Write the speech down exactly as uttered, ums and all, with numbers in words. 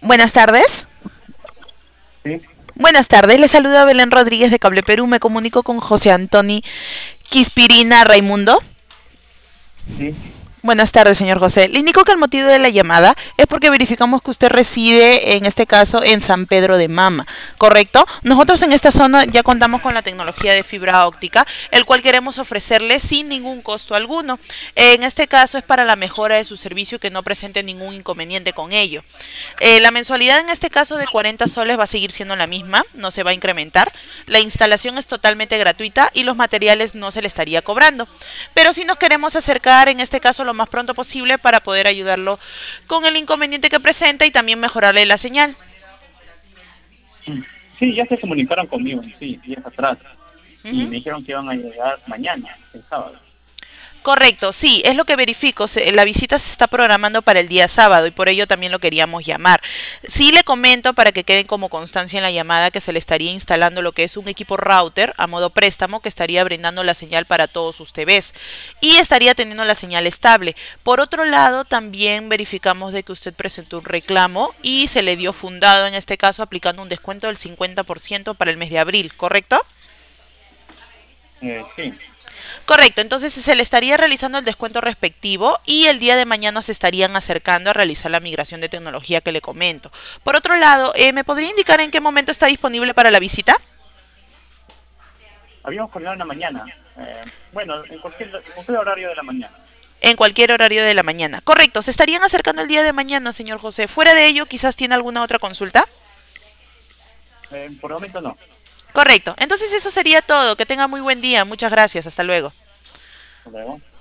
Buenas tardes. Sí, Buenas tardes, le saluda Belén Rodríguez de Cable Perú. Me comunico con José Antoni Quispirina Raimundo. sí, Buenas tardes, señor José. Le indico que el motivo de la llamada es porque verificamos que usted reside, en este caso, en San Pedro de Mama, ¿correcto? Nosotros en esta zona ya contamos con la tecnología de fibra óptica, el cual queremos ofrecerle sin ningún costo alguno. En este caso es para la mejora de su servicio, que no presente ningún inconveniente con ello. Eh, la mensualidad en este caso de cuarenta soles va a seguir siendo la misma, no se va a incrementar. La instalación es totalmente gratuita y los materiales no se le estaría cobrando. Pero si nos queremos acercar en este caso lo más pronto posible para poder ayudarlo con el inconveniente que presenta y también mejorarle la señal. mm, sí, ya se comunicaron conmigo, sí, días atrás, Uh y -huh. me dijeron que iban a llegar mañana, el sábado. Correcto, sí, es lo que verifico. Se, la visita se está programando para el día sábado y por ello también lo queríamos llamar. Sí le comento para que queden como constancia en la llamada que se le estaría instalando lo que es un equipo router a modo préstamo que estaría brindando la señal para todos sus T Vs y estaría teniendo la señal estable. Por otro lado, también verificamos de que usted presentó un reclamo y se le dio fundado en este caso aplicando un descuento del cincuenta por ciento para el mes de abril, ¿correcto? Eh, sí, Correcto, entonces se le estaría realizando el descuento respectivo y el día de mañana se estarían acercando a realizar la migración de tecnología que le comento. Por otro lado, eh, ¿me podría indicar en qué momento está disponible para la visita? habíamos coordinado en la mañana, eh, bueno, en cualquier, en cualquier horario de la mañana. En cualquier horario de la mañana. Correcto, se estarían acercando el día de mañana, señor José. Fuera de ello, quizás tiene alguna otra consulta. Eh, por el momento no. Correcto, entonces eso sería todo. Que tenga muy buen día. Muchas gracias. Hasta luego. Hasta luego.